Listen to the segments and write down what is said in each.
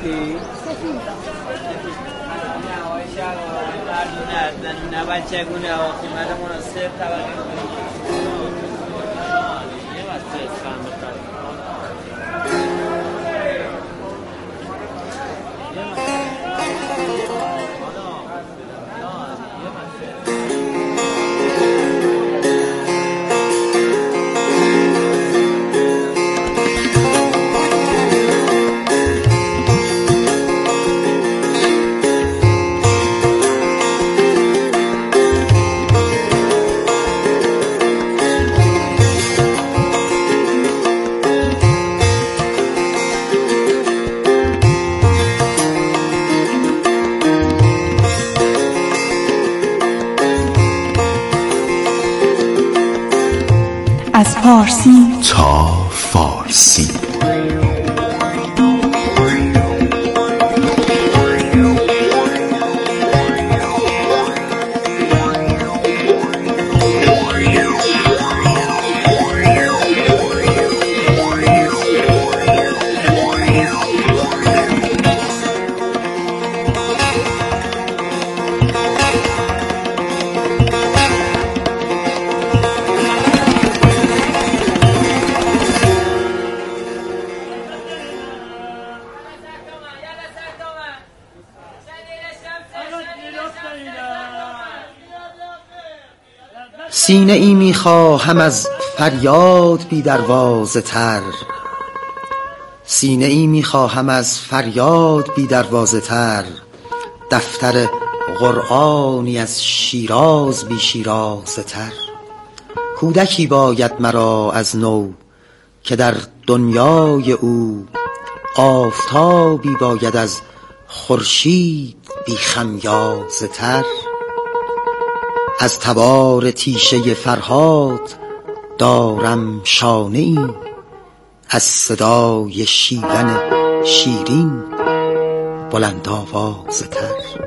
چی؟ نه بچه گونه ها قیمت مناسب طبقه یه بسته اسفند بخواهد از فارسی تا فارسی. سینه ای می خواهم از فریاد بی دروازه تر، سینه ای می خواهم از فریاد بی دروازه تر، دفتر قرآنی از شیراز بی شیرازه تر. کودکی باید مرا از نو که در دنیای او آفتابی باید از خورشید بی خمیازه تر. از تبار تیشه فرهاد دارم شانه ای، از صدای شیون شیرین بلند آوازه تر.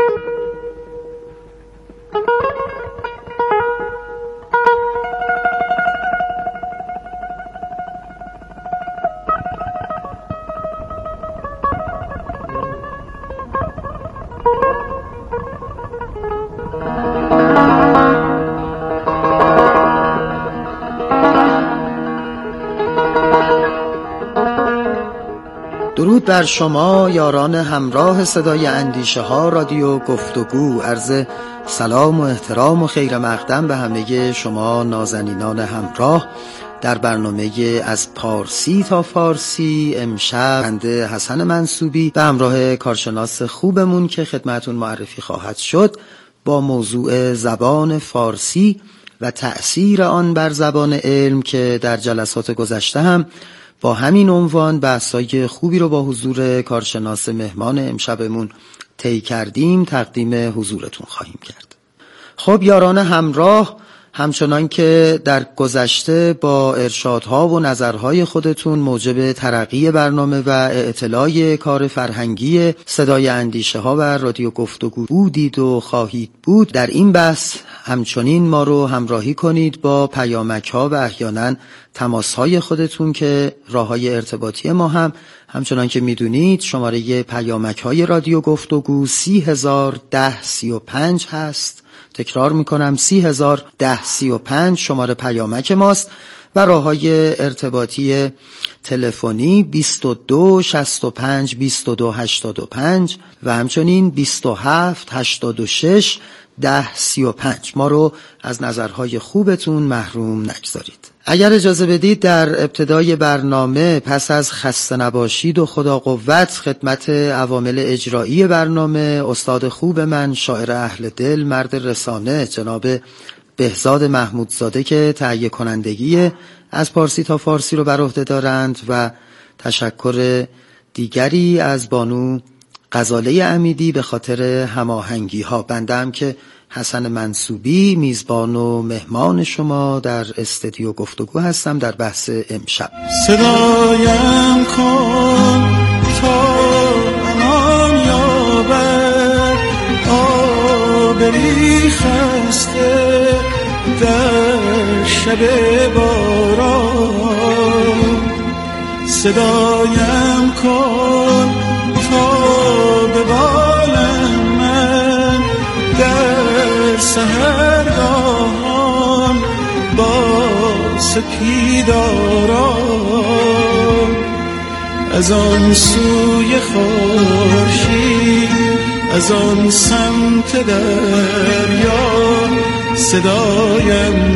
درود بر شما یاران همراه صدای اندیشه ها رادیو گفتگو. عرض سلام و احترام و خیر مقدم به همه شما نازنینان همراه در برنامه از پارسی تا فارسی. امشب بنده حسن منصوبی به همراه کارشناس خوبمون که خدمتون معرفی خواهد شد با موضوع زبان فارسی و تأثیر آن بر زبان علم که در جلسات گذشته هم با همین عنوان بحث‌های خوبی رو با حضور کارشناس مهمان امشبمون طی کردیم تقدیم حضورتون خواهیم کرد. خب یاران همراه، همچنان که در گذشته با ارشادها و نظرهای خودتون موجب ترقی برنامه و اطلاع کار فرهنگی صدای اندیشه ها و رادیو گفتگو بودید و خواهید بود، در این بحث همچنین ما رو همراهی کنید با پیامک ها و احیانا تماس های خودتون که راه های ارتباطی ما هم همچنان که میدونید شماره پیامک های رادیو گفتگو 301035 هست. تکرار میکنم 301035 شماره پیامک ماست و راه‌های ارتباطی تلفنی 22 65 22 85 و همچنین 27 86 10 35. ما رو از نظرهای خوبتون محروم نگذارید. اگر اجازه بدید در ابتدای برنامه پس از خسته نباشید و خدا قوت خدمت عوامل اجرایی برنامه استاد خوب من، شاعر اهل دل، مرد رسانه، جناب بهزاد محمودزاده که تهیه کنندگی از پارسی تا فارسی رو بر عهده دارند و تشکر دیگری از بانو غزاله امیدی به خاطر هماهنگی ها. بنده هم که حسن منصوبی میزبان و مهمان شما در استودیو گفتگو هستم در بحث امشب. صدایم کن تا امان یابد آبری خسته در شب باران. صدایم کن تا به بالم من در سحرگاهان با سپیداران از آن سوی خورشید از آن سمت دریا صدایم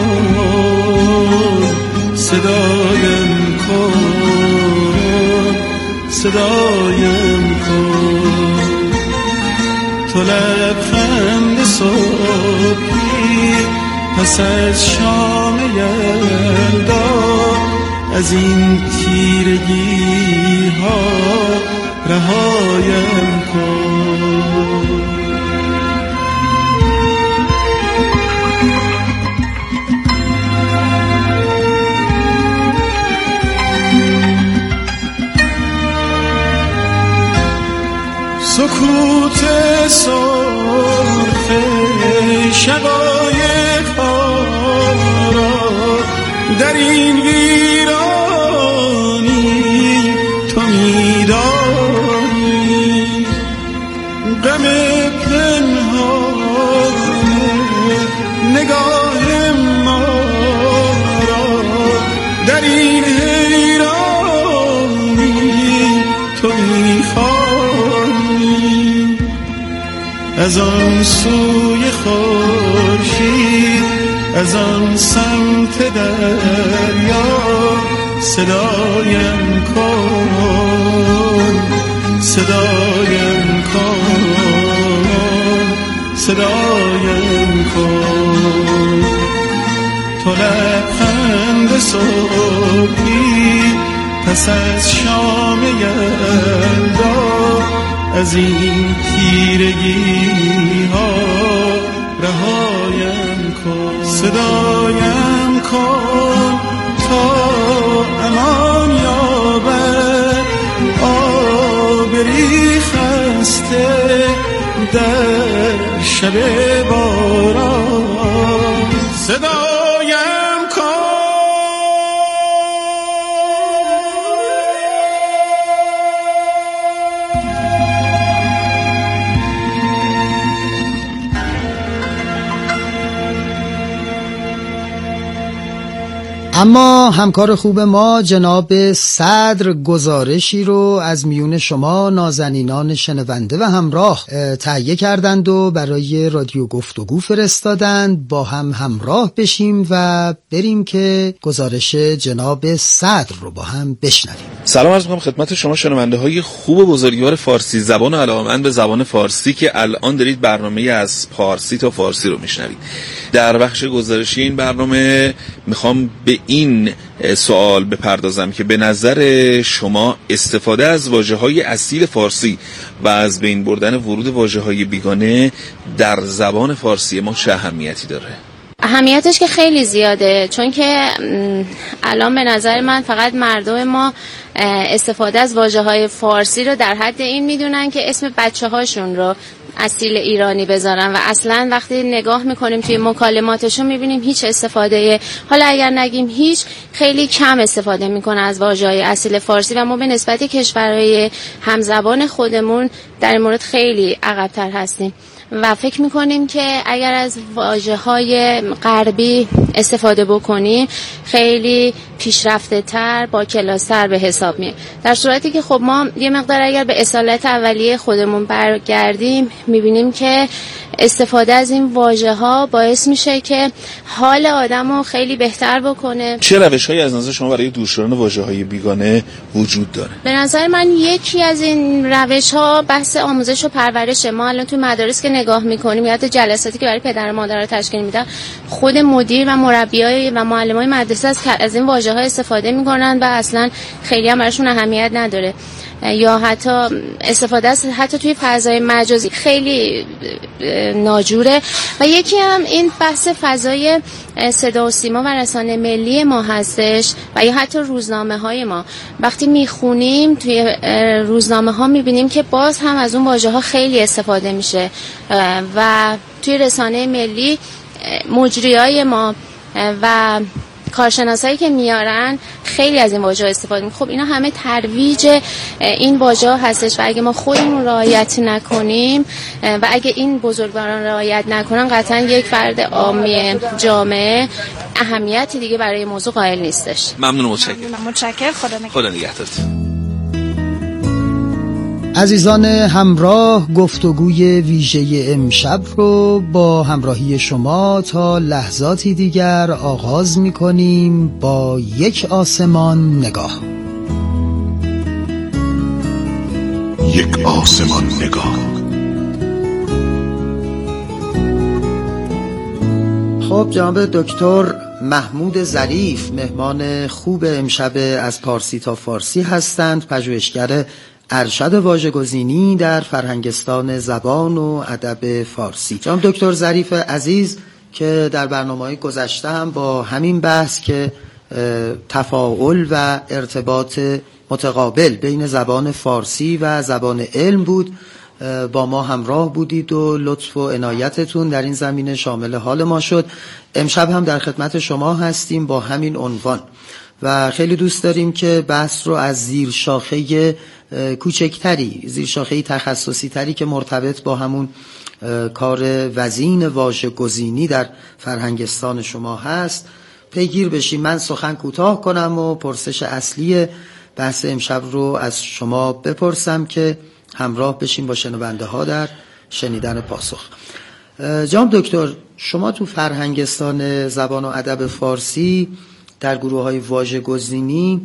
کن صدایم کن صدایم کن تو لبخند صبحی پس از شام یلدا از این تیرگی ها رهایم کن سکوت سرخ شقایق ها را در این ویرانی تو میدانی غم پنهان نگاه ما را در این حیرانی تو میخوانی از آن سوی خورشید از آن سمت دریا صدایم کن صدایم کن صدایم کن تو لبخند صبحی پس از شام یلدا از این تیرگی ها رهایم کن صدایم کن تا امان یابد آبری خسته در شب باران صدایم کن اما همکار خوب ما جناب صدر گزارشی رو از میون شما نازنینان شنونده و همراه تهیه کردند و برای رادیو گفتگو فرستادند. با هم همراه بشیم و بریم که گزارش جناب صدر رو با هم بشنویم. سلام عرض می‌کنم خدمت شما شنونده های خوب و بزرگوار فارسی زبان و علاقه‌مند به زبان فارسی که الان دارید برنامه از پارسی تا فارسی رو میشنوید. در بخش گزارشی این برنامه میخوام به این سوال بپردازم که به نظر شما استفاده از واژه‌های اصیل فارسی و از بین بردن ورود واژه‌های بیگانه در زبان فارسی ما چه اهمیتی داره؟ اهمیتش که خیلی زیاده، چون که الان به نظر من فقط مردم ما استفاده از واژه‌های فارسی رو در حد این میدونن که اسم بچه‌هاشون رو اصیل ایرانی بذارن و اصلا وقتی نگاه میکنیم توی مکالماتشون میبینیم هیچ استفاده، حالا اگر نگیم هیچ، خیلی کم استفاده میکنه از واژه‌های اصیل فارسی و ما به نسبت کشورهای همزبان خودمون در این مورد خیلی عقب‌تر هستیم و فکر میکنیم که اگر از واژه‌های غربی استفاده بکنیم خیلی پیشرفته تر، با کلاس‌تر به حساب میاد، در صورتی که خب ما یه مقدار اگر به اصالت اولیه خودمون برگردیم میبینیم که استفاده از این واژه‌ها باعث میشه که حال آدمو خیلی بهتر بکنه. چه روش‌هایی از نظر شما برای دور شدن واژه‌های بیگانه وجود داره؟ به نظر من یکی از این روش‌ها بحث آموزش و پرورش. ما الان تو مدارس که نگاه می‌کنیم یا حتی جلساتی که برای پدر و مادرها تشکیل میدن، خود مدیر و مربیای و معلمای مدرسه از این واژه‌ها استفاده می‌کنن و اصلا خیلی هم براشون اهمیت نداره، یا حتی استفاده از حتی توی فضای مجازی خیلی ناجوره. و یکی هم این بحث فضای صدا و سیما و رسانه ملی ما هستش و یا حتی روزنامه های ما. وقتی میخونیم توی روزنامه ها میبینیم که باز هم از اون واژه ها خیلی استفاده میشه و توی رسانه ملی مجریای ما و کارشناسایی که میارن خیلی از این واژه‌ها استفاده می‌کنن. خب اینا همه ترویج این واژه‌ها هستش و اگه ما خودمون رعایت نکنیم و اگه این بزرگواران رعایت نکنن قطعا یک فرد عامی جامعه اهمیتی دیگه برای موضوع قائل نیستش. ممنون، متشکرم. متشکرم. خدا نگهدارت. عزیزان همراه، گفتگوی ویژه امشب رو با همراهی شما تا لحظاتی دیگر آغاز می‌کنیم با یک آسمان نگاه. یک آسمان نگاه. خب جناب دکتر محمود ظریف مهمان خوب امشب از پارسی تا فارسی هستند، پژوهشگر ارشد واژه‌گزینی در فرهنگستان زبان و ادب فارسی. جناب دکتر ظریف عزیز که در برنامه‌های گذشته هم با همین بحث که تفاعل و ارتباط متقابل بین زبان فارسی و زبان علم بود با ما همراه بودید و لطف و عنایتتون در این زمینه شامل حال ما شد. امشب هم در خدمت شما هستیم با همین عنوان و خیلی دوست داریم که بحث رو از زیر شاخه کوچکتری، زیر شاخه تخصصی تری که مرتبط با همون کار وزین واژه‌گزینی در فرهنگستان شما هست پیگیر بشیم. من سخن کوتاه کنم و پرسش اصلی بحث امشب رو از شما بپرسم که همراه بشیم با شنونده ها در شنیدن پاسخ. جناب دکتر، شما تو فرهنگستان زبان و ادب فارسی در گروه‌های واژه‌گزینی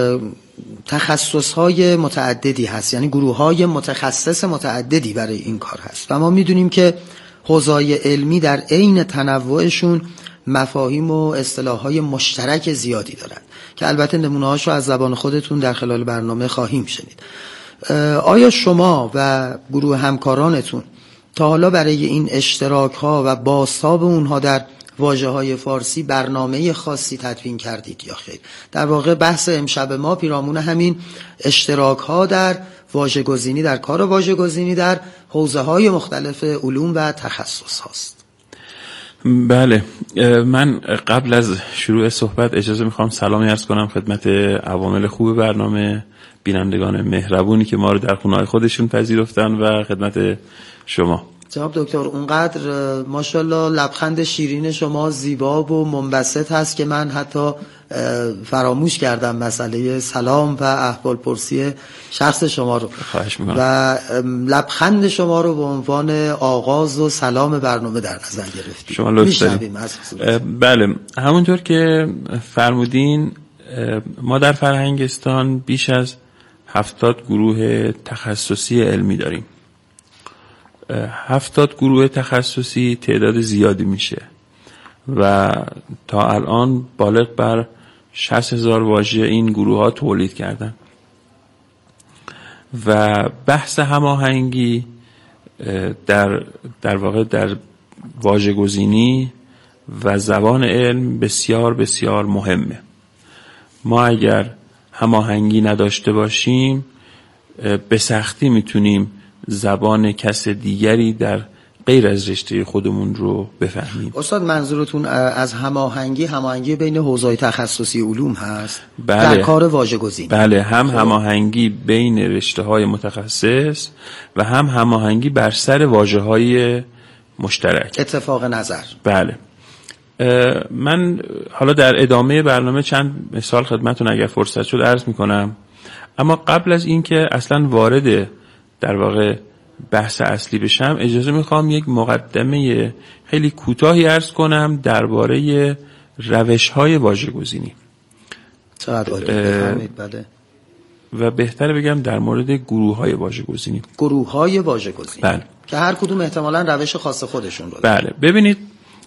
تخصص‌های متعددی هست، یعنی گروه‌های متخصص متعددی برای این کار هست و ما می‌دونیم که حوزه‌های علمی در عین تنوعشون مفاهیم و اصطلاح‌های مشترک زیادی دارند که البته نمونه‌هاشو از زبان خودتون در خلال برنامه خواهیم شنید. آیا شما و گروه همکارانتون تا حالا برای این اشتراک‌ها و بازتاب اونها در واژه‌های فارسی برنامه خاصی تدوین کردید یا خیر؟ در واقع بحث امشب ما پیرامون همین اشتراک‌ها در واژه‌گزینی، در کار واژه‌گزینی در حوزه‌های مختلف علوم و تخصص هاست. بله، من قبل از شروع صحبت اجازه میخوام سلامی عرض کنم خدمت عوامل خوب برنامه، بینندگان مهربونی که ما رو در خونه‌های خودشون پذیرفتن و خدمت شما. جناب دکتر، اونقدر ماشاءالله لبخند شیرین شما زیبا و منبسط هست که من حتی فراموش کردم مسئله سلام و احوال پرسی شخص شما رو. خواهش میکنم. و لبخند شما رو به عنوان آغاز و سلام برنامه در نظر گرفتیم. شما لطف دارید. بله، همونطور که فرمودین ما در فرهنگستان بیش از 70 گروه تخصصی علمی داریم. 70 گروه تخصصی تعداد زیادی میشه و تا الان بالغ بر 60,000 واژه این گروه ها تولید کردن و بحث هماهنگی در واقع در واژه‌گزینی و زبان علم بسیار بسیار مهمه. ما اگر هماهنگی نداشته باشیم به سختی میتونیم زبان کس دیگری در غیر از رشته خودمون رو بفهمیم. استاد منظورتون از هماهنگی بین حوزه‌های تخصصی علوم هست؟ بله. در کار واژه‌گزینی. بله، هم هماهنگی بین رشته‌های متخصص و هم هماهنگی بر سر واژه‌های مشترک. اتفاق نظر. بله. من حالا در ادامه برنامه چند مثال خدمتتون اگر فرصت شد عرض می‌کنم، اما قبل از اینکه اصلا وارد در واقع بحث اصلی بشم اجازه میخوام یک مقدمه خیلی کوتاهی عرض کنم درباره روش‌های واژه‌گزینی. بله. و بهتره بگم در مورد گروه‌های واژه‌گزینی. گروه‌های واژه‌گزینی. بله. که هر کدوم احتمالاً روش خاص خودشون رو داره. بله. ببینید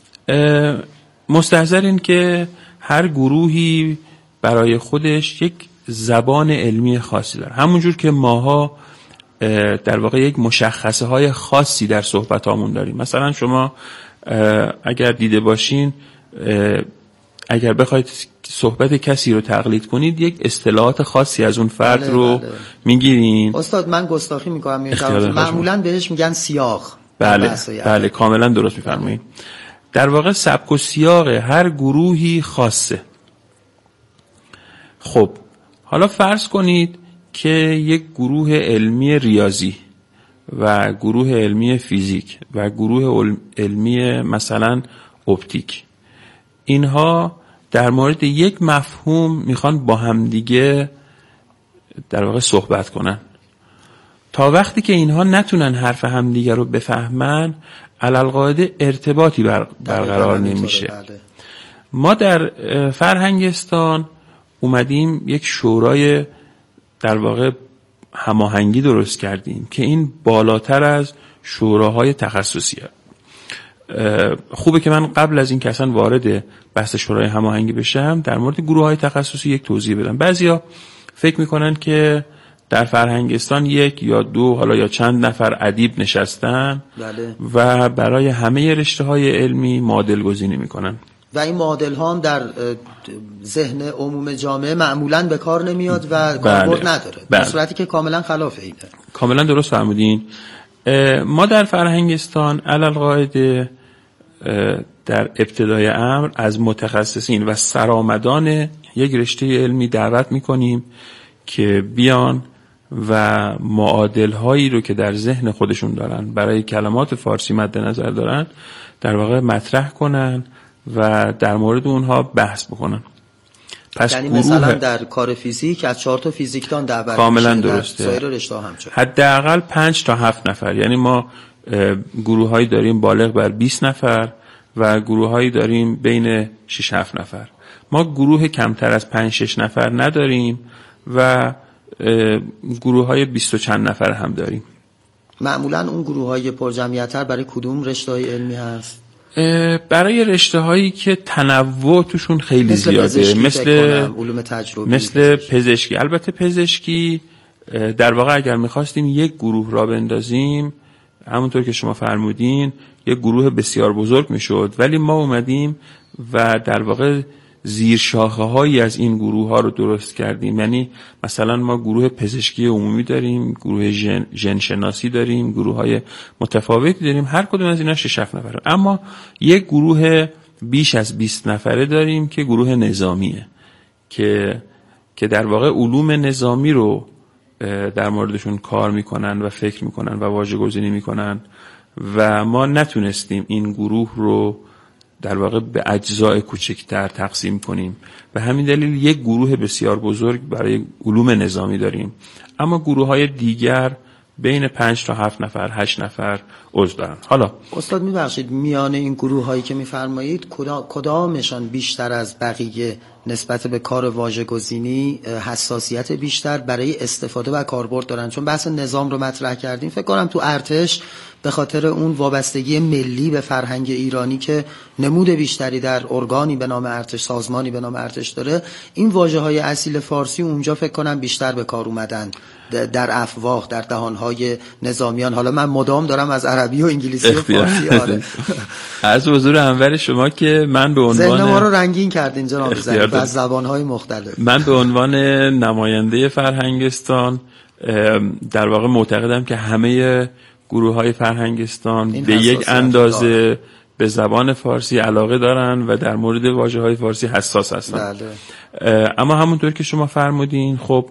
مستحضرین که هر گروهی برای خودش یک زبان علمی خاصی داره. همونجور که ماها در واقع یک مشخصه های خاصی در صحبت هامون داریم. مثلا شما اگر دیده باشین، اگر بخواید صحبت کسی رو تقلید کنید یک اصطلاحات خاصی از اون فرد رو میگیرین. استاد من گستاخی میکنم، معمولا بهش میگن سیاق. بله کاملا درست میفرمایید. در واقع سبک و سیاق هر گروهی خاصه خب حالا فرض کنید که یک گروه علمی ریاضی و گروه علمی فیزیک و گروه علمی مثلا اپتیک، اینها در مورد یک مفهوم میخوان با همدیگه در واقع صحبت کنن. تا وقتی که اینها نتونن حرف همدیگه رو بفهمن، علالقاعده ارتباطی برقرار نمیشه. ما در فرهنگستان اومدیم یک شورای در واقع هماهنگی درست کردیم که این بالاتر از شوراهای تخصصیه. خوبه که من قبل از این که اصلا وارد بحث شورای هماهنگی بشم در مورد گروه‌های تخصصی یک توضیح بدم. بعضیا فکر میکنن که در فرهنگستان یک یا دو حالا یا چند نفر ادیب نشستن و برای همه رشته‌های علمی معادل گزینی میکنن و این معادل ها هم در ذهن عموم جامعه معمولاً به کار نمیاد و کاربرد نداره، در صورتی که کاملا خلاف اینه. کاملا درست فرمودین. ما در فرهنگستان علالقاعده در ابتدای امر از متخصصین و سرآمدان یک رشته علمی دعوت میکنیم که بیان و معادل هایی رو که در ذهن خودشون دارن برای کلمات فارسی مد نظر دارن در واقع مطرح کنن و در مورد اونها بحث بکنن. پس یعنی مثلا در کار فیزیک از 4 تا فیزیکدان دعوت کاملا درسته. سایر رشته ها همچنین. حداقل 5 تا 7 نفر، یعنی ما گروه‌هایی داریم بالغ بر 20 نفر و گروه‌هایی داریم بین 6 7 نفر. ما گروه کمتر از 5 6 نفر نداریم و گروه‌های 20 و چند نفر هم داریم. معمولا اون گروه‌های پرجمعیت‌تر برای کدوم رشته‌های علمی هست؟ برای رشته‌هایی که تنوع توشون خیلی زیاده، مثل علوم تجربی، مثل پزشکی. البته پزشکی در واقع اگر می‌خواستیم یک گروه را بندازیم همونطور که شما فرمودین یک گروه بسیار بزرگ میشد، ولی ما اومدیم و در واقع زیر شاخه‌هایی از این گروه‌ها رو درست کردیم. یعنی مثلا ما گروه پزشکی عمومی داریم، گروه ژن شناسی داریم، گروه‌های متفاوتی داریم، هر کدوم از اینا 6 7 نفره. اما یک گروه بیش از 20 نفره داریم که گروه نظامیه که در واقع علوم نظامی رو در موردشون کار میکنن و فکر میکنن و واژه‌گزینی میکنن و ما نتونستیم این گروه رو در واقع به اجزای کوچکتر تقسیم کنیم و همین دلیل یک گروه بسیار بزرگ برای علوم نظامی داریم. اما گروه‌های دیگر بین 5 تا 7 نفر 8 نفر عضو دارن. حالا استاد میبخشید میان این گروه‌هایی که میفرمایید کدامشان بیشتر از بقیه نسبت به کار واژه‌گزینی حساسیت بیشتر برای استفاده و کاربرد دارن؟ چون بحث نظام رو مطرح کردیم، فکر کنم تو ارتش به خاطر اون وابستگی ملی به فرهنگ ایرانی که نمود بیشتری در ارگانی به نام ارتش، سازمانی به نام ارتش داره، این واژه‌های اصیل فارسی اونجا فکر کنم بیشتر به کار اومدن در افواه، در دهان‌های نظامیان. حالا من مدام دارم از عربی و انگلیسی و فارسی از حضور انور شما که من به عنوان ذهن ما رو رنگین کردین جناب ظریف از زبان‌های مختلف. من به عنوان نماینده فرهنگستان در واقع معتقدم که همه گروه‌های فرهنگستان به یک اندازه به زبان فارسی علاقه دارن و در مورد واژه‌های فارسی حساس هستن. بله. اما همونطور که شما فرمودین خب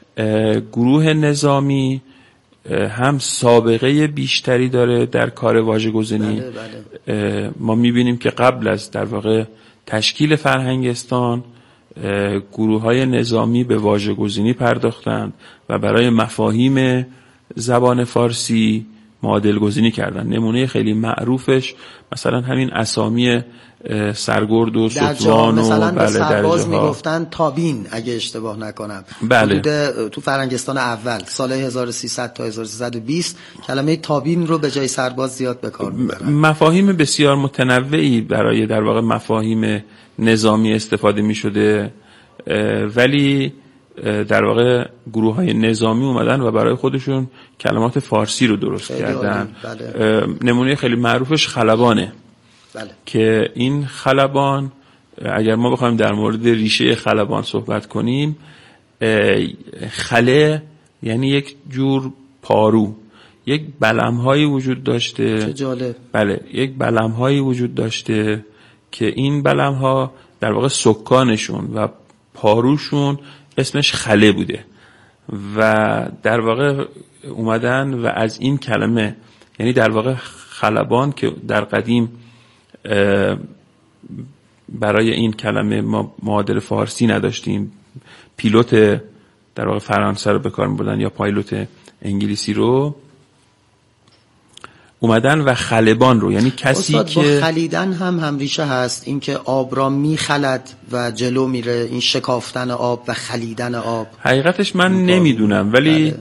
گروه نظامی هم سابقه بیشتری داره در کار واژه‌گزینی. بله بله. ما می‌بینیم که قبل از در واقع تشکیل فرهنگستان گروه‌های نظامی به واژه‌گزینی پرداختند و برای مفاهیم زبان فارسی معادل گزینی کردن. نمونه خیلی معروفش مثلا همین اسامی سرگرد و ستوان و مثلا بله سرباز میگفتن تابین اگه اشتباه نکنم. بله. تو فرهنگستان اول سال 1300 تا 1320 کلمه تابین رو به جای سرباز زیاد به کار میبرن. مفاهیم بسیار متنوعی برای در واقع مفاهیم نظامی استفاده میشده، ولی در واقع گروه‌های نظامی اومدن و برای خودشون کلمات فارسی رو درست کردن. بله. نمونه خیلی معروفش خلبانه. بله. که این خلبان اگر ما بخوایم در مورد ریشه خلبان صحبت کنیم، خله یعنی یک جور پارو، یک بلم‌هایی وجود داشته. چه جالب. بله، یک بلم‌هایی وجود داشته که این بلم‌ها در واقع سکانشون و پاروشون اسمش خله بوده و در واقع اومدن و از این کلمه، یعنی در واقع خلبان که در قدیم برای این کلمه ما معادل فارسی نداشتیم، پیلوت در واقع فرانسه رو به کار می‌بردن یا پایلوت انگلیسی رو، اومدن و خلبان رو، یعنی کسی که با خلیدن هم ریشه هست، این که آب را میخلد و جلو میره، این شکافتن آب و خلیدن آب. حقیقتش من نمیدونم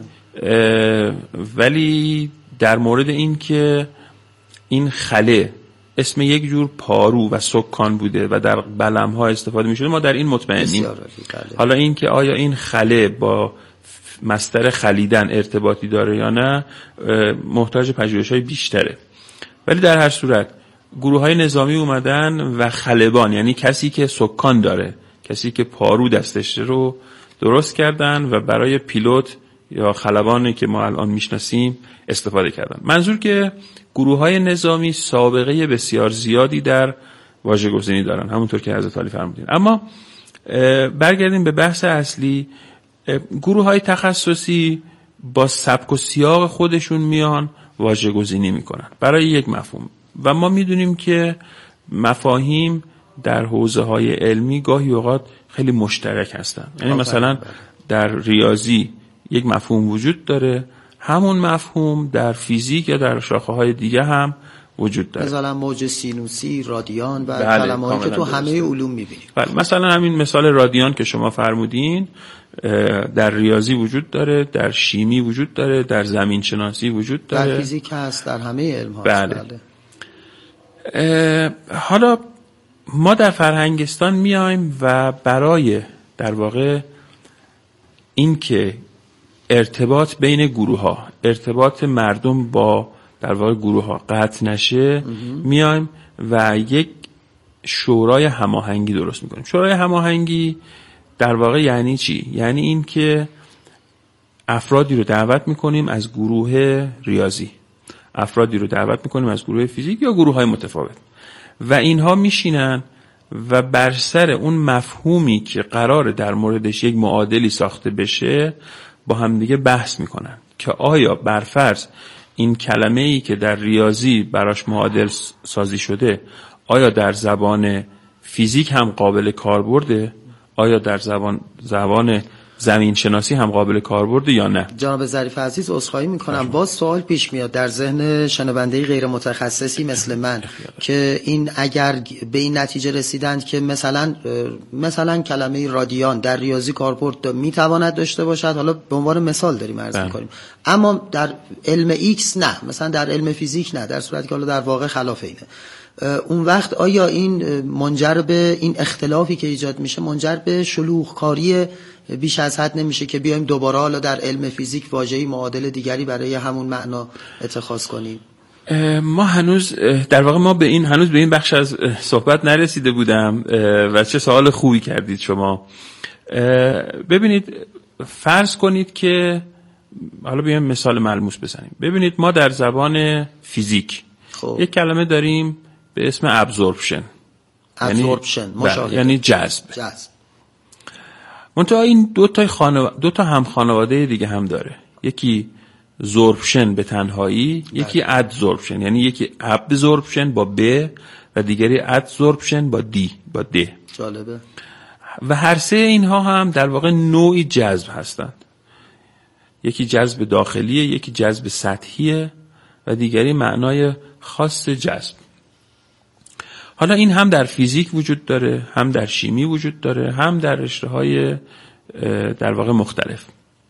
ولی در مورد این که این خله اسم یک جور پارو و سکان بوده و در بلم‌ها استفاده می‌شده، ما در این مطمئنیم. حالا این که آیا این خله با مصدر خلیدن ارتباطی داره یا نه محتاج پژوهش‌های بیشتره، ولی در هر صورت گروه‌های نظامی اومدن و خلبان، یعنی کسی که سکان داره، کسی که پارو دستش رو درست کردن و برای پیلوت یا خلبانی که ما الان میشناسیم استفاده کردن. منظور که گروه‌های نظامی سابقه بسیار زیادی در واژه‌گزینی دارن، همونطور که حضرت علی فرمودین. اما برگردیم به بحث اصلی. گروه‌های تخصصی با سبک و سیاق خودشون میان واژه‌گزینی میکنن برای یک مفهوم و ما میدونیم که مفاهیم در حوزه‌های علمی گاهی اوقات خیلی مشترک هستن. یعنی مثلا در ریاضی یک مفهوم وجود داره، همون مفهوم در فیزیک یا در شاخه‌های دیگه هم وجود داره. مثلا موج سینوسی، رادیان و کلمه‌ای که تو همه علوم می‌بینیم. مثلا همین مثال رادیان که شما فرمودین در ریاضی وجود داره، در شیمی وجود داره، در زمین شناسی وجود داره، در فیزیک هست، در همه علم‌ها. بله. حالا ما در فرهنگستان میایم و برای در واقع این که ارتباط بین گروه‌ها، ارتباط مردم با در واقع گروه‌ها قطع نشه، میایم و یک شورای هماهنگی درست میکنیم. شورای هماهنگی در واقع یعنی چی؟ یعنی این که افرادی رو دعوت میکنیم از گروه ریاضی، افرادی رو دعوت میکنیم از گروه فیزیک یا گروه‌های متفاوت و اینها میشینن و بر سر اون مفهومی که قراره در موردش یک معادلی ساخته بشه با هم دیگه بحث میکنن که آیا برفرض این کلمه‌ای که در ریاضی براش معادل سازی شده آیا در زبان فیزیک هم قابل کاربرده، آیا در زبان زمین شناسی هم قابل کاربرده یا نه. جناب ظریف عزیز عذرخواهی میکنم، باز سوال پیش میاد در ذهن شنونده غیر متخصصی مثل من که این اگر به این نتیجه رسیدند که مثلا کلمه رادیان در ریاضی کاربرد میتواند داشته باشد، حالا به عنوان مثال داریم عرض میکنیم، اما در علم ایکس نه، مثلا در علم فیزیک نه، در صورتی که حالا در واقع خلاف اینه، اون وقت آیا این منجر به این اختلافی که ایجاد میشه منجر به شلوغکاری بیش از حد نمیشه که بیایم دوباره حالا در علم فیزیک واژه‌ای معادل دیگری برای همون معنا اتخاذ کنیم؟ ما هنوز در واقع هنوز به این بخش از صحبت نرسیده بودم و چه سوال خوبی کردید شما. ببینید، فرض کنید که حالا بیایم مثال ملموس بزنیم. ببینید ما در زبان فیزیک یک کلمه داریم به اسم ابزورپشن، یعنی جذب. منتها این دو تا هم خانواده دیگه هم داره، یکی زورپشن به تنهایی، یکی ادزورپشن، یعنی یکی ابزورپشن با ب و دیگری ادزورپشن با د. جالبه. و هر سه اینها هم در واقع نوعی جذب هستند. یکی جذب داخلیه، یکی جذب سطحیه و دیگری معنای خاص جذب. حالا این هم در فیزیک وجود داره، هم در شیمی وجود داره، هم در رشته‌های در واقع مختلف.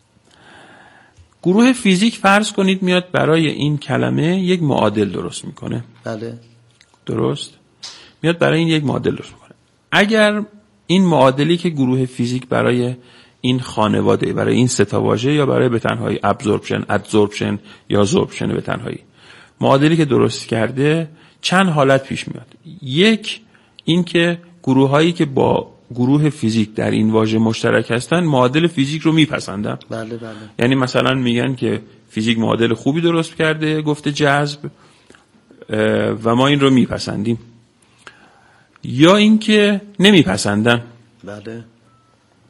گروه فیزیک فرض کنید میاد برای این کلمه یک معادل درست میکنه. بله. درست؟ میاد برای این یک معادل درست میکنه. اگر این معادلی که گروه فیزیک برای این خانواده، برای این سه تا واژه یا برای به تنهایی ابزورپشن، ادزورپشن یا زورپشن به تنهایی، معادلی که درست کرده چند حالت پیش میاد. یک، این که گروهایی که با گروه فیزیک در این واژه مشترک هستن معادل فیزیک رو میپسندن. بله بله. یعنی مثلا میگن که فیزیک معادل خوبی درست کرده، گفته جذب، و ما این رو میپسندیم. یا این که نمیپسندن. بله.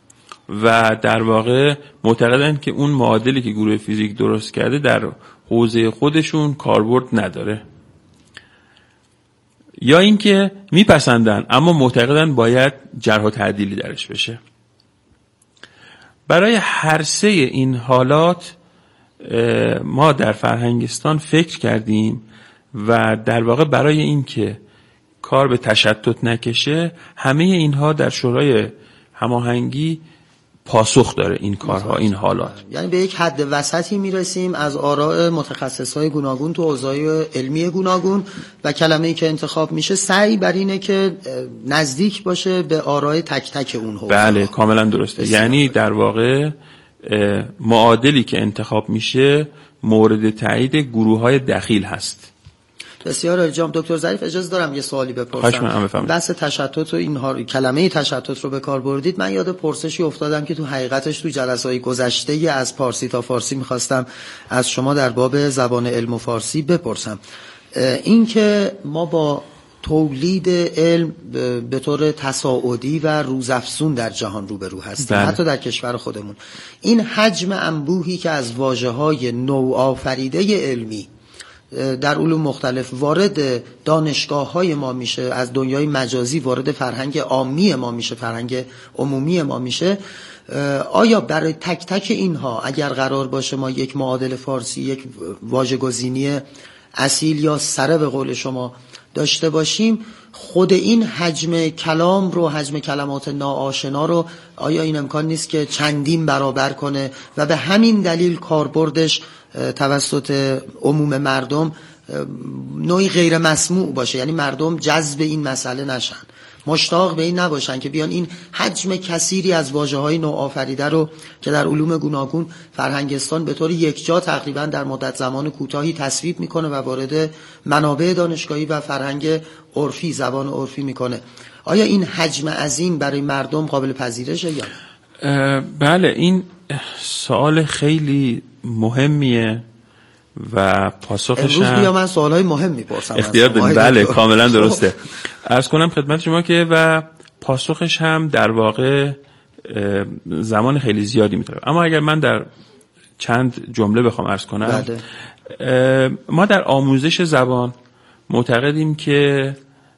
و در واقع معتقدن که اون معادلی که گروه فیزیک درست کرده در حوزه خودشون کاربرد نداره، یا اینکه میپسندن اما معتقدن باید جرح و تعدیلی درش بشه. برای هر سه این حالات ما در فرهنگستان فکر کردیم و در واقع برای اینکه کار به تشتت نکشه همه اینها در شورای هماهنگی پاسخ داره. این کارها، این حالات، یعنی به یک حد وسطی میرسیم از آراء متخصصای گوناگون تو حوزه‌های علمی گوناگون و کلمه‌ای که انتخاب میشه سعی بر اینه که نزدیک باشه به آراء تک تک اون حوزه. بله کاملا درسته. یعنی در واقع معادلی که انتخاب میشه مورد تایید گروه‌های دخیل هست. بسیار عالی. جناب دکتر ظریف اجازه دارم یه سوالی بپرسم؟ بحث تشتت و این کلمه تشتت رو به کار بردید. من یاد پرسشی افتادم که تو حقیقتش تو جلسه‌های گذشته از پارسی تا فارسی می‌خواستم از شما در باب زبان علم و فارسی بپرسم. این که ما با تولید علم به طور تصاعدی و روزافزون در جهان روبرو هستیم، حتی در کشور خودمون. این حجم انبوهی که از واژه‌های نوآفریده علمی در علوم مختلف وارد دانشگاه‌های ما میشه، از دنیای مجازی وارد فرهنگ عامی ما میشه، فرهنگ عمومی ما میشه، آیا برای تک تک اینها اگر قرار باشه ما یک معادل فارسی، یک واژه‌گزینی اصیل یا سره به قول شما داشته باشیم، خود این حجم کلام رو، حجم کلمات ناآشنا رو، آیا این امکان نیست که چندین برابر کنه و به همین دلیل کاربردش توسط عموم مردم نوعی غیر مسموع باشه؟ یعنی مردم جذب این مسئله نشن، مشتاق به این نباشن که بیان این حجم کثیری از واژه‌های نوآفریده رو که در علوم گوناگون فرهنگستان به طور یکجا تقریبا در مدت زمان کوتاهی تصویب میکنه و وارد منابع دانشگاهی و فرهنگ عرفی، زبان عرفی میکنه. آیا این حجم عظیم برای مردم قابل پذیرشه یا؟ بله، این سوال خیلی مهمیه و پاسخش امروز بیا من سوالای مهم میپرسم. اختیار بدید. بله کاملا درسته. عرض کنم خدمت شما که و پاسخش هم در واقع زمان خیلی زیادی میطلبه، اما اگر من در چند جمله بخوام عرض کنم، ما در آموزش زبان معتقدیم که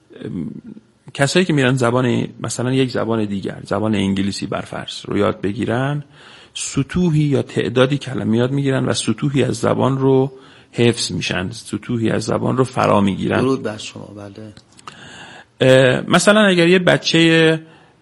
کسایی که میرن زبان مثلا یک زبان دیگر، زبان انگلیسی برفرض رو یاد بگیرن، سطوحی یا تعدادی کلمه یاد میگیرن و سطوحی از زبان رو حفظ میشن، سطوحی از زبان رو فرا میگیرن. درود بر شما. بله. مثلا اگر یه بچه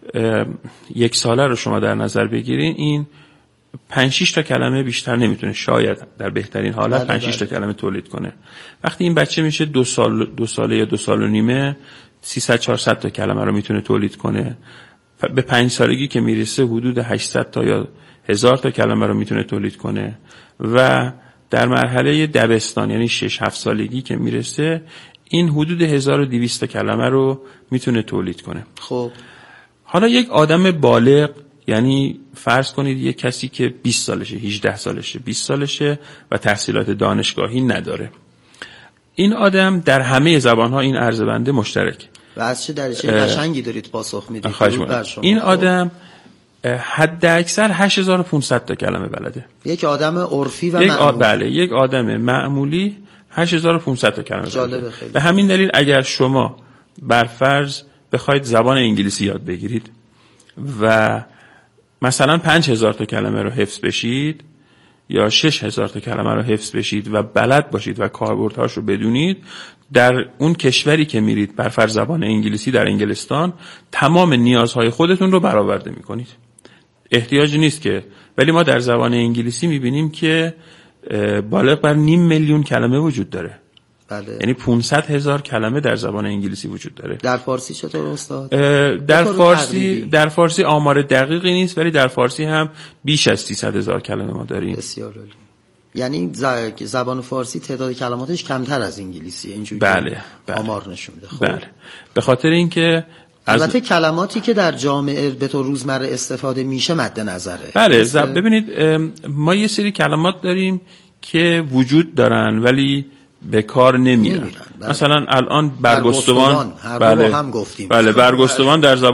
1 ساله رو شما در نظر بگیرین، این 5-6 تا کلمه بیشتر نمیتونه، شاید در بهترین حالت 5-6 تا کلمه تولید کنه. وقتی این بچه میشه 2 ساله یا 2 سال و نیمه 300-400 تا کلمه رو میتونه تولید کنه. به 5 سالگی که میرسه حدود 800 تا یا 1000 تا کلمه رو میتونه تولید کنه و در مرحله دبستان یعنی 6-7 سالگی که میرسه این حدود 1200 تا کلمه رو میتونه تولید کنه. خب حالا یک آدم بالغ، یعنی فرض کنید یک کسی که 20 سالشه، 18 سالشه، 20 سالشه و تحصیلات دانشگاهی نداره، این آدم در همه زبان‌ها این عرض بنده مشترک. و از چه درجه قشنگی دارید پاسخ میدید. این آدم حد اکثر 8500 تا کلمه بلده. یک آدم عرفی و معمولی. بله، یک آدم معمولی 8500 تا کلمه بلده. به همین دلیل اگر شما برفرض بخواید زبان انگلیسی یاد بگیرید و مثلا 5000 تا کلمه رو حفظ بشید یا 6000 تا کلمه رو حفظ بشید و بلد باشید و کاربردهاش رو بدونید، در اون کشوری که میرید برفرض زبان انگلیسی در انگلستان تمام نیازهای خودتون رو برآورده میکنید، احتیاجی نیست که. ولی ما در زبان انگلیسی میبینیم که بالغ بر 500,000 کلمه وجود داره. بله. یعنی 500,000 کلمه در زبان انگلیسی وجود داره. در فارسی چطور استاد؟ در فارسی آمار دقیقی نیست، ولی در فارسی هم بیش از 300,000 کلمه ما داریم. بسیار عالی. یعنی زبان فارسی تعداد کلماتش کمتر از انگلیسیه، اینجوری. بله. آمار نشون میده. خب. بله. به خاطر اینکه البته کلماتی که در جامعه به طور روزمره استفاده میشه مد نظره. بله. ببینید ما یه سری کلمات داریم که وجود دارن ولی به کار نمیرن. مثلا الان برگستوان، بله هم گفتیم. بله، برگستوان در زبان